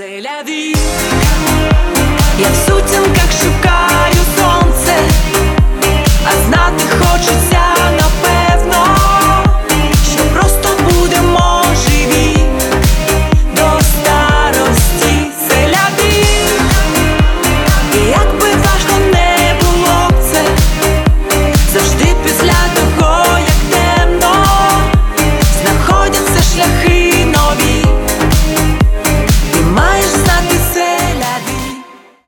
Селяві, я в сутінках шукаю сонце, а знати хочеться.